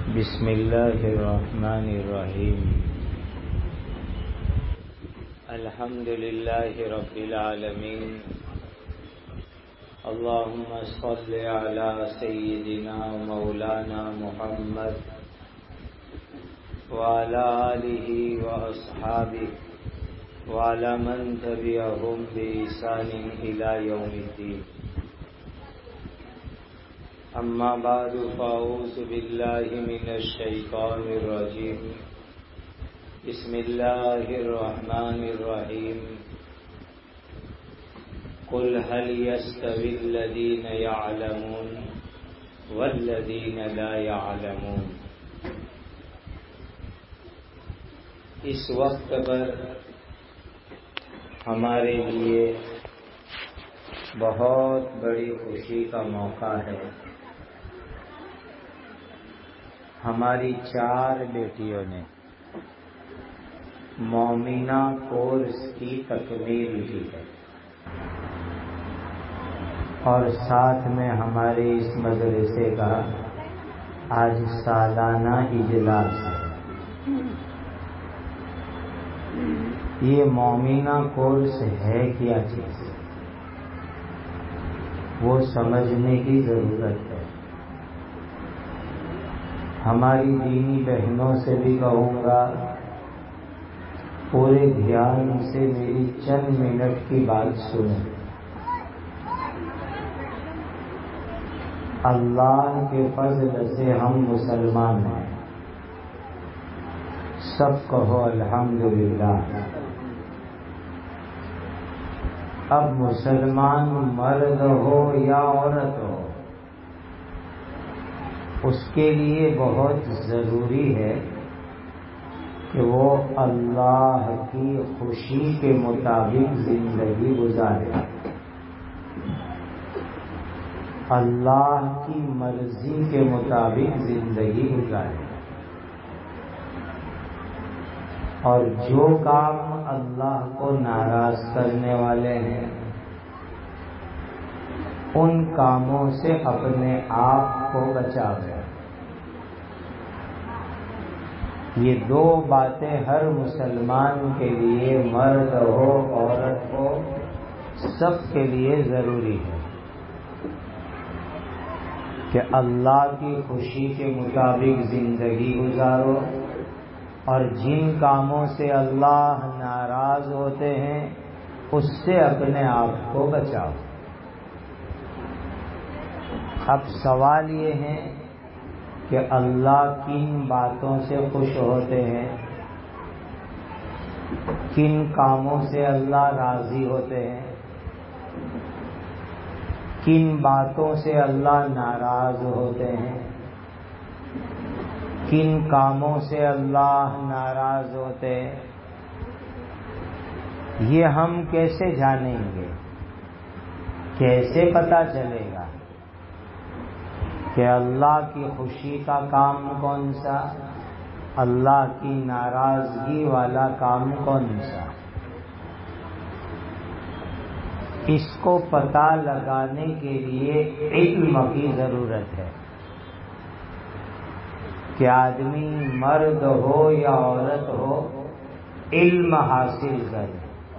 بسم اللہ الرحمن الرحیم الحمد للہ رب العالمین اللہم صل علی سیدنا مولانا محمد وعلی آلہ واصحابہ وعلی من تبعہم بإحسان الی یوم الدین اما بعد فاعوذ باللہ من الشیطان الرجیم بسم اللہ الرحمن الرحیم قل هل يستوي الذین يعلمون والذین لا يعلمون۔ اس وقت پر ہمارے لیے بہت بڑی خوشی کا موقع ہے۔ ہماری 4 بیٹیوں نے مومنہ کورس کی تکمیل کی ہے اور ساتھ میں ہمارے اس مدرسے کا آج سالانہ اجلاس ہے۔ یہ مومنہ کورس ہے کیا چیز، وہ سمجھنے کی ضرورت ہے۔ ہماری دینی بہنوں سے بھی کہوں گا، پورے دھیان سے میری چند منٹ کی بات سنیں۔ اللہ کے فضل سے ہم مسلمان ہیں، سب کہو الحمدللہ۔ اب مسلمان مرد ہو یا عورت ہو، اس کے لیے بہت ضروری ہے کہ وہ اللہ کی خوشی کے مطابق زندگی گزارے، اللہ کی مرضی کے مطابق زندگی گزارے، اور جو کام اللہ کو ناراض کرنے والے ہیں ان کاموں سے اپنے آپ کو بچاوے۔ یہ 2 باتیں ہر مسلمان کے لیے، مرد ہو عورت ہو، سب کے لیے ضروری ہے کہ اللہ کی خوشی کے مطابق زندگی گزارو اور جن کاموں سے اللہ ناراض ہوتے ہیں اس سے اپنے آپ کو بچاؤ۔ اب سوال یہ ہے کہ اللہ کن باتوں سے خوش ہوتے ہیں، کن کاموں سے اللہ راضی ہوتے ہیں، کن باتوں سے اللہ ناراض ہوتے ہیں، کن کاموں سے اللہ ناراض ہوتے ہیں، یہ ہم کیسے جانیں گے، کیسے پتہ چلے گا کہ اللہ کی خوشی کا کام کون سا، اللہ کی ناراضگی والا کام کون سا؟ اس کو پتہ لگانے کے لیے علم کی ضرورت ہے کہ آدمی مرد ہو یا عورت ہو علم حاصل کرے،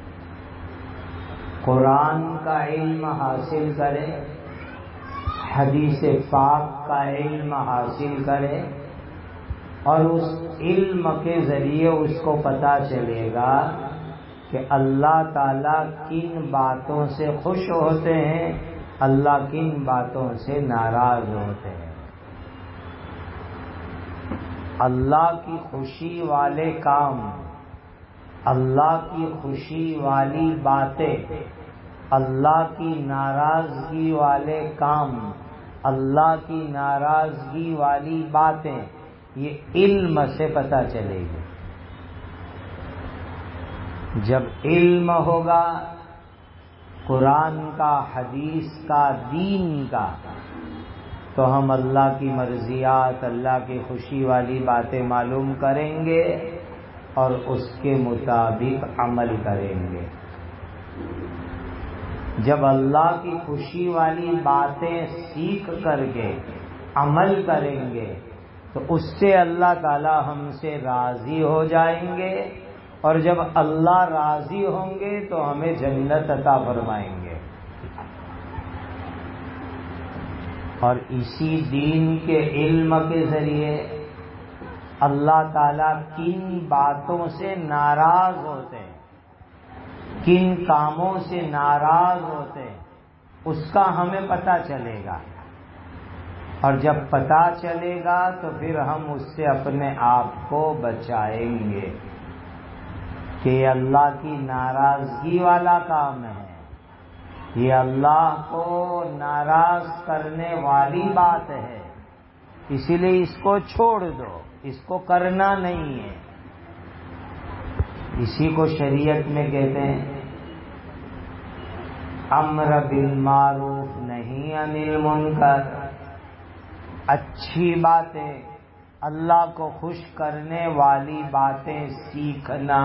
قرآن کا علم حاصل کرے، حدیث پاک کا علم حاصل کرے، اور اس علم کے ذریعے اس کو پتہ چلے گا کہ اللہ تعالیٰ کن باتوں سے خوش ہوتے ہیں، اللہ کن باتوں سے ناراض ہوتے ہیں۔ اللہ کی خوشی والے کام، اللہ کی خوشی والی باتیں، اللہ کی ناراضگی والے کام، اللہ کی ناراضگی والی باتیں، یہ علم سے پتہ چلے گی۔ جب علم ہوگا قرآن کا، حدیث کا، دین کا، تو ہم اللہ کی مرضیات، اللہ کی خوشی والی باتیں معلوم کریں گے اور اس کے مطابق عمل کریں گے۔ جب اللہ کی خوشی والی باتیں سیکھ کر کے عمل کریں گے تو اس سے اللہ تعالی ہم سے راضی ہو جائیں گے، اور جب اللہ راضی ہوں گے تو ہمیں جنت عطا فرمائیں گے۔ اور اسی دین کے علم کے ذریعے اللہ تعالیٰ کن باتوں سے ناراض ہوتے ہیں، کن کاموں سے ناراض ہوتے ہیں، اس کا ہمیں پتہ چلے گا، اور جب پتہ چلے گا تو پھر ہم اس سے اپنے آپ کو بچائیں گے کہ یہ اللہ کی ناراضگی والا کام ہے، یہ اللہ کو ناراض کرنے والی بات ہے، اسی لیے اس کو چھوڑ دو، اس کو کرنا نہیں ہے۔ اسی کو شریعت میں کہتے ہیں امر بالمعروف نہی عن المنکر، اچھی باتیں، اللہ کو خوش کرنے والی باتیں سیکھنا،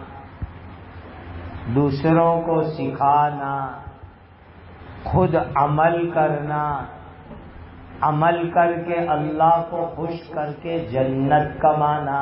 دوسروں کو سکھانا، خود عمل کرنا، عمل کر کے اللہ کو خوش کر کے جنت کمانا،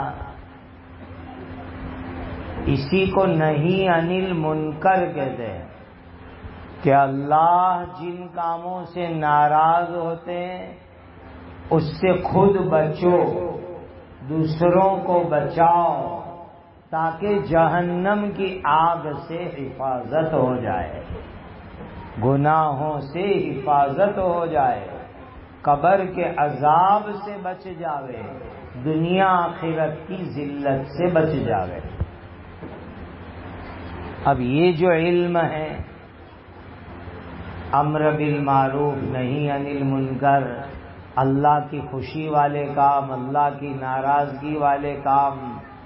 اسی کو نہیں عن المنکر کہتے ہیں کہ اللہ جن کاموں سے ناراض ہوتے ہیں اس سے خود بچو، دوسروں کو بچاؤ، تاکہ جہنم کی آگ سے حفاظت ہو جائے، گناہوں سے حفاظت ہو جائے، قبر کے عذاب سے بچ جاوے، دنیا آخرت کی ذلت سے بچ جاوے۔ اب یہ جو علم ہے امر بالمعروف نہی عن المنکر، اللہ کی خوشی والے کام، اللہ کی ناراضگی والے کام،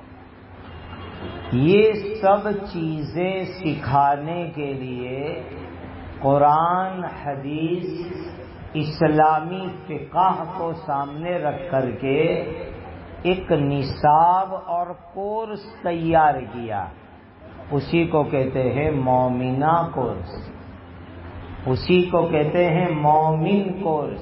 یہ سب چیزیں سکھانے کے لیے قرآن، حدیث، اسلامی فقہ کو سامنے رکھ کر کے ایک نصاب اور کورس تیار کیا، اسی کو کہتے ہیں مومنہ کورس، اسی کو کہتے ہیں مومن کورس۔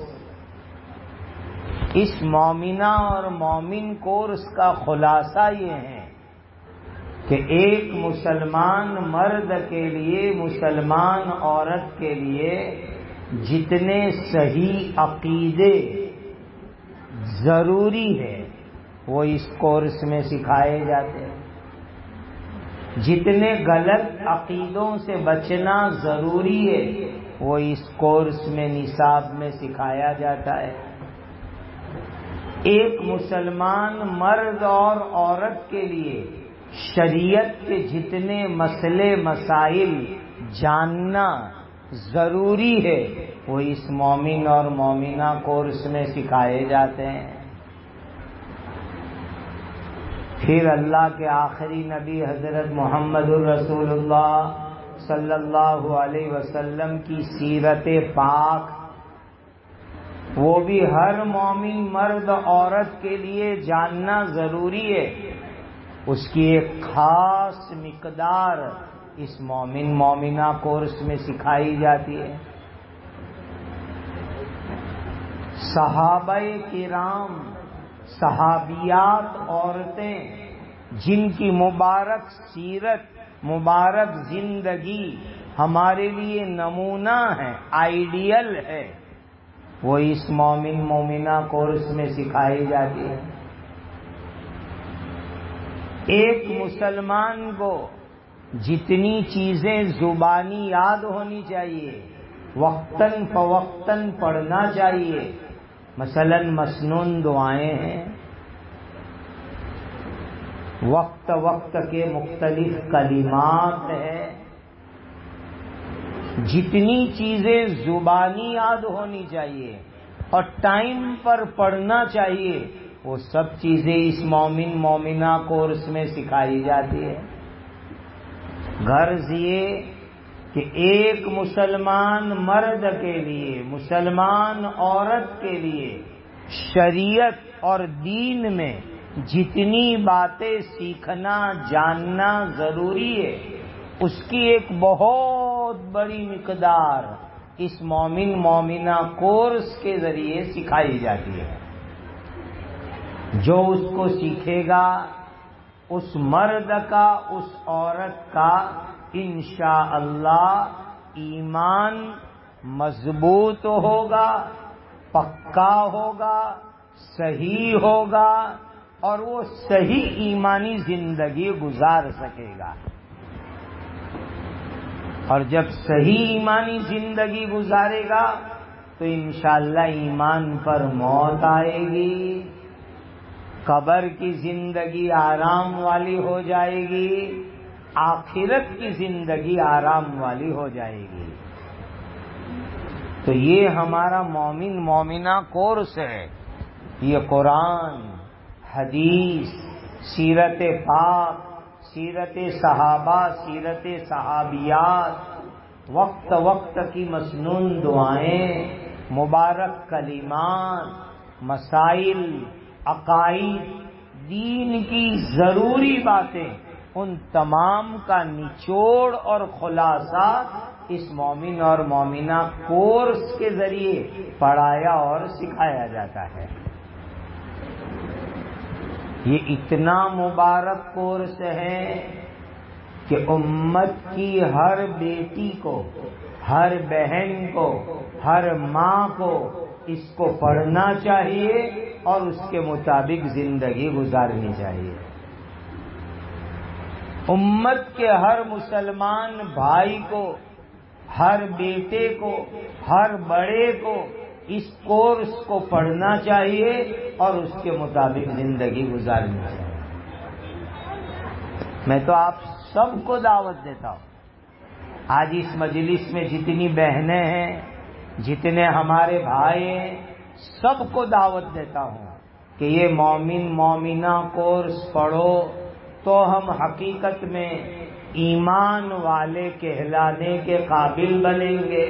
اس مومنہ اور مومن کورس کا خلاصہ یہ ہے کہ ایک مسلمان مرد کے لیے، مسلمان عورت کے لیے جتنے صحیح عقیدے ضروری ہے وہ اس کورس میں سکھائے جاتے ہیں، جتنے غلط عقیدوں سے بچنا ضروری ہے وہ اس کورس میں، نصاب میں سکھایا جاتا ہے۔ ایک مسلمان مرد اور عورت کے لیے شریعت کے جتنے مسئلے مسائل جاننا ضروری ہے وہ اس مومن اور مومنہ کورس میں سکھائے جاتے ہیں۔ پھر اللہ کے آخری نبی حضرت محمد الرسول اللہ صلی اللہ علیہ وسلم کی سیرت پاک، وہ بھی ہر مومن مرد عورت کے لیے جاننا ضروری ہے، اس کی ایک خاص مقدار اس مومن مومنہ کورس میں سکھائی جاتی ہے۔ صحابہ کرام، صحابیات عورتیں جن کی مبارک سیرت، مبارک زندگی ہمارے لیے نمونہ ہے، آئیڈیل ہے، وہ اس مومن مومنہ کورس میں سکھائی جاتی ہے۔ ایک مسلمان کو جتنی چیزیں زبانی یاد ہونی چاہیے وقتاً فوقتاً پڑھنا چاہیے، مثلا مسنون دعائیں ہیں، وقت وقت کے مختلف کلمات ہیں، جتنی چیزیں زبانی یاد ہونی چاہیے اور ٹائم پر پڑھنا چاہیے وہ سب چیزیں اس مومن مومنہ کورس میں سکھائی جاتی ہے۔ غرض یہ کہ ایک مسلمان مرد کے لیے، مسلمان عورت کے لیے شریعت اور دین میں جتنی باتیں سیکھنا جاننا ضروری ہے اس کی ایک بہت بڑی مقدار اس مومن مومنہ کورس کے ذریعے سکھائی جاتی ہے۔ جو اس کو سیکھے گا اس مرد کا اس عورت کا انشاءاللہ ایمان مضبوط ہوگا، پکا ہوگا، صحیح ہوگا اور وہ صحیح ایمانی زندگی گزار سکے گا۔ اور جب صحیح ایمانی زندگی گزارے گا تو انشاءاللہ ایمان پر موت آئے گی، قبر کی زندگی آرام والی ہو جائے گی، آخرت کی زندگی آرام والی ہو جائے گی۔ تو یہ ہمارا مومن مومنہ کورس ہے۔ یہ قرآن، حدیث، سیرت پاک، سیرت صحابہ، سیرت صحابیات، وقت وقت کی مسنون دعائیں، مبارک کلمات، مسائل، عقائد، دین کی ضروری باتیں، ان تمام کا نچوڑ اور خلاصہ اس مومن اور مومنہ کورس کے ذریعے پڑھایا اور سکھایا جاتا ہے۔ یہ اتنا مبارک کورس ہے کہ امت کی ہر بیٹی کو، ہر بہن کو، ہر ماں کو اس کو پڑھنا چاہیے اور اس کے مطابق زندگی گزارنی چاہیے۔ امت کے ہر مسلمان بھائی کو، ہر بیٹے کو، ہر بڑے کو اس کورس کو پڑھنا چاہیے اور اس کے مطابق زندگی گزارنی چاہیے۔ میں تو آپ سب کو دعوت دیتا ہوں، آج اس مجلس میں جتنی بہنیں ہیں، جتنے ہمارے بھائی ہیں، سب کو دعوت دیتا ہوں کہ یہ مومن مومنہ کورس پڑھو تو ہم حقیقت میں ایمان والے کہلانے کے قابل بنیں گے۔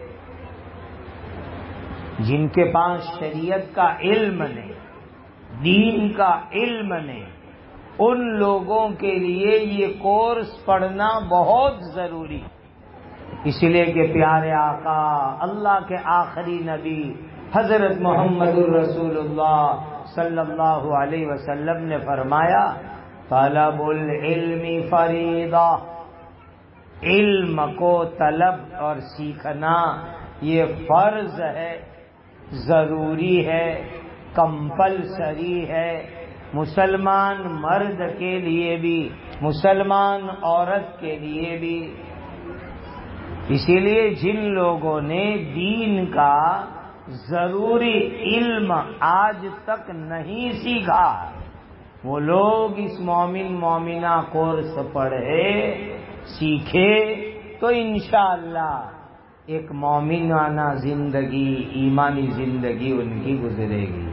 جن کے پاس شریعت کا علم نہیں، دین کا علم نہیں، ان لوگوں کے لیے یہ کورس پڑھنا بہت ضروری، اس لیے کہ پیارے آقا اللہ کے آخری نبی حضرت محمد الرسول اللہ صلی اللہ علیہ وسلم نے فرمایا طلب العلم فریضہ، علم کو طلب اور سیکھنا یہ فرض ہے، ضروری ہے، کمپلسری ہے، مسلمان مرد کے لیے بھی، مسلمان عورت کے لیے بھی۔ اسی لیے جن لوگوں نے دین کا ضروری علم آج تک نہیں سیکھا، وہ لوگ اس مومن مومنہ کورس پڑھے، سیکھے تو انشاءاللہ ایک مومنانہ زندگی، ایمانی زندگی ان کی گزرے گی۔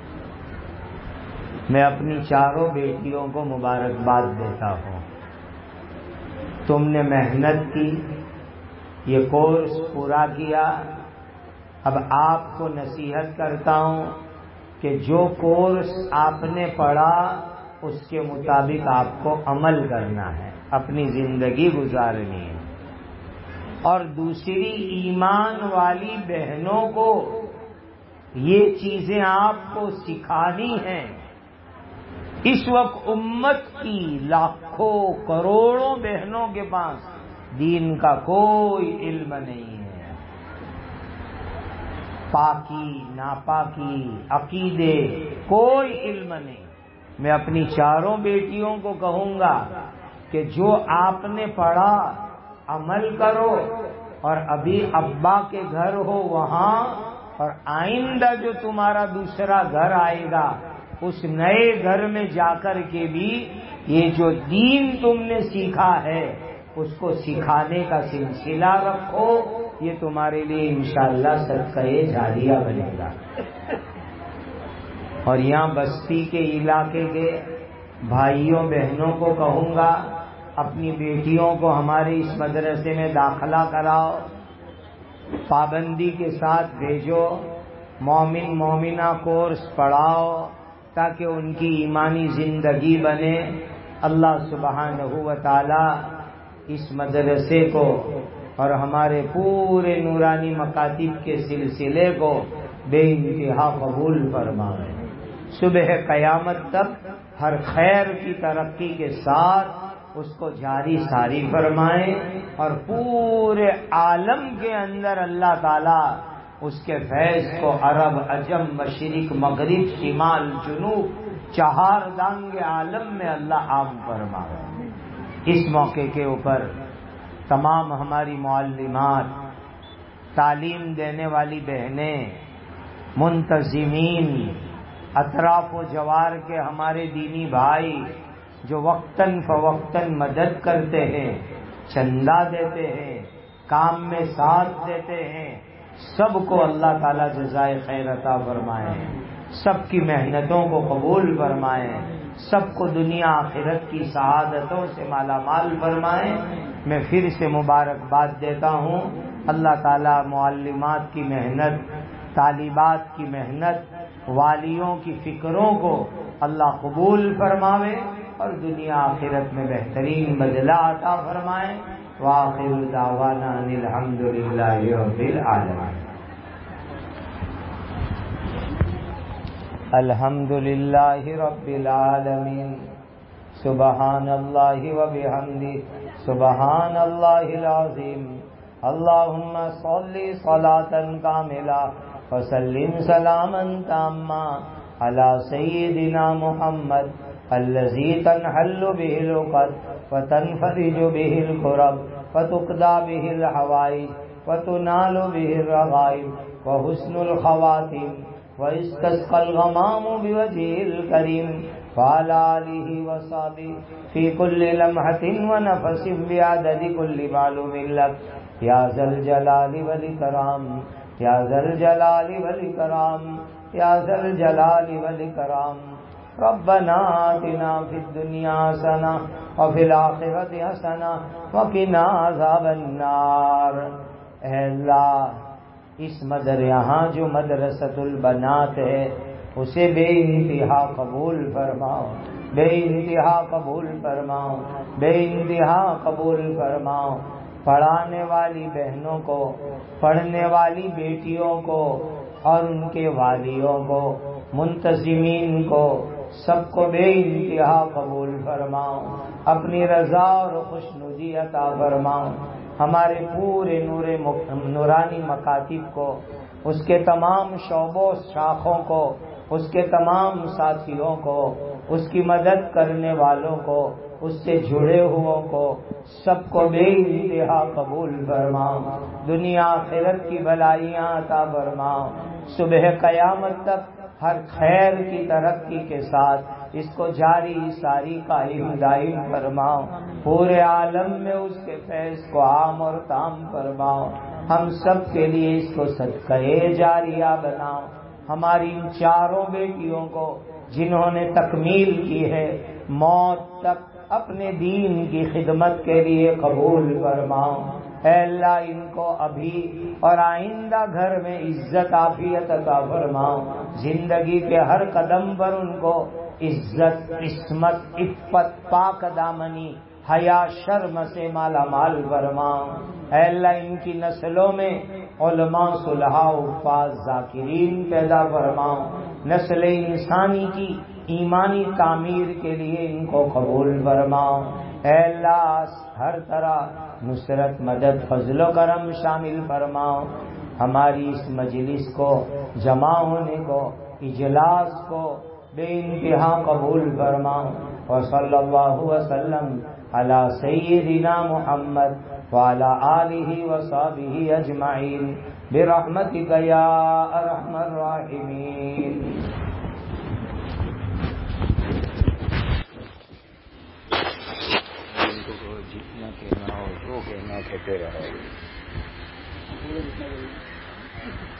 میں اپنی چاروں بیٹیوں کو مبارکباد دیتا ہوں، تم نے محنت کی، یہ کورس پورا کیا۔ اب آپ کو نصیحت کرتا ہوں کہ جو کورس آپ نے پڑھا اس کے مطابق آپ کو عمل کرنا ہے، اپنی زندگی گزارنی ہے۔ اور دوسری ایمان والی بہنوں کو یہ چیزیں آپ کو سکھانی ہیں۔ اس وقت امت کی لاکھوں کروڑوں بہنوں کے پاس دین کا کوئی علم نہیں ہے، پاکی ناپاکی عقیدے کوئی علم نہیں۔ میں اپنی چاروں بیٹیوں کو کہوں گا کہ جو آپ نے پڑھا عمل کرو، اور ابھی ابا کے گھر ہو وہاں، اور آئندہ جو تمہارا دوسرا گھر آئے گا اس نئے گھر میں جا کر کے بھی یہ جو دین تم نے سیکھا ہے اس کو سکھانے کا سلسلہ رکھو، یہ تمہارے لیے انشاءاللہ صدقہ جاریہ بنے گا۔ اور یہاں بستی کے علاقے کے بھائیوں بہنوں کو کہوں گا اپنی بیٹیوں کو ہمارے اس مدرسے میں داخلہ کراؤ، پابندی کے ساتھ بھیجو، مومن مومنہ کورس پڑھاؤ تاکہ ان کی ایمانی زندگی بنے۔ اللہ سبحانہ و تعالی اس مدرسے کو اور ہمارے پورے نورانی مکاتب کے سلسلے کو بے انتہا قبول فرمائے۔ صبح قیامت تک ہر خیر کی ترقی کے ساتھ اس کو جاری ساری فرمائیں، اور پورے عالم کے اندر اللہ تعالی اس کے فیض کو عرب، عجم، مشرق، مغرب، شمال، جنوب، چہار دانگ عالم میں اللہ عام فرمائے۔ اس موقع کے اوپر تمام ہماری معلمات، تعلیم دینے والی بہنیں، منتظمین، اطراف و جوار کے ہمارے دینی بھائی جو وقتاً فوقتاً مدد کرتے ہیں، چندہ دیتے ہیں، کام میں ساتھ دیتے ہیں، سب کو اللہ تعالیٰ جزائے خیر عطا فرمائے، سب کی محنتوں کو قبول فرمائے، سب کو دنیا آخرت کی سعادتوں سے مالا مال فرمائے۔ میں پھر سے مبارکباد دیتا ہوں، اللہ تعالیٰ معلمات کی محنت، طالبات کی محنت، والیوں کی فکروں کو اللہ قبول فرماوے اور دنیا آخرت میں بہترین بدلہ عطا فرمائے۔ وآخر دعوانا ان الحمد للہ رب العالمین۔ الحمد للہ رب العالمین، سبحان اللہ وبحمدہ، سبحان اللہ العظیم۔ اللہم صل صلاة کاملہ وسلم سلاما تاما علی سیدنا محمد الذی تنحل به العقد وتنفرج به الكرب وتقضى به الحوائج وتنال به الرغائب وحسن الخواتم واستسقى الغمام بوجهه الكريم وعلى آله وصحبه في كل لمحة ونفس بعدد كل معلوم لك يا ذا الجلال والإكرام، يا ذا الجلال والإكرام، يا ذا الجلال والإكرام۔ ربنا آتنا في الدنيا حسنة وفي الآخرة حسنة وقنا عذاب النار۔ اے اللہ، اس یہاں جو مدرسۃ البنات ہے اسے بے انتہا قبول فرماؤ، بے انتہا قبول فرماؤ، بے انتہا قبول فرماؤ۔ پڑھانے والی بہنوں کو، پڑھنے والی بیٹیوں کو اور ان کے والیوں کو، منتظمین کو، سب کو بے انتہا قبول فرماؤ، اپنی رضا اور خوشنودی عطا فرماؤ۔ ہمارے پورے نورانی مکاتب کو، اس کے تمام شعبوں شاخوں کو، اس کے تمام ساتھیوں کو، اس کی مدد کرنے والوں کو، اس سے جڑے ہوئوں کو، سب کو بے انتہا قبول فرماؤ، دنیا آخرت کی بھلائیاں عطا فرماؤ۔ صبح قیامت تک ہر خیر کی ترقی کے ساتھ اس کو جاری ساری قائم دائم فرماؤ، پورے عالم میں اس کے فیض کو عام اور تام فرماؤ۔ ہم سب کے لیے اس کو صدقہ جاریہ بناؤ۔ ہماری ان چاروں بیٹیوں کو جنہوں نے تکمیل کی ہے، موت تک اپنے دین کی خدمت کے لیے قبول فرماؤ۔ اے اللہ، ان کو ابھی اور آئندہ گھر میں عزت عافیت عطا فرماؤ، زندگی کے ہر قدم پر ان کو عزت، عصمت، عفت، پاک دامنی، حیا، شرم سے مالا مال فرماؤ۔ اے اللہ، ان کی نسلوں میں علماء، صلحاء، حفاظ، ذاکرین پیدا فرماؤ۔ نسل انسانی کی ایمانی تعمیر کے لیے ان کو قبول فرماؤ۔ اے اللہ، ہر طرح نصرت، مدد، فضل و کرم شامل فرماؤ۔ ہماری اس مجلس کو، جمع ہونے کو، اجلاس کو بے انتہا قبول فرماؤ۔ وصلی اللہ وسلم علی سیدنا محمد وعلی آلہ وصحبہ اجمعین برحمتک یا ارحم الراحمین۔ جتنا کہنا ہو جو کہنا کہتے رہو۔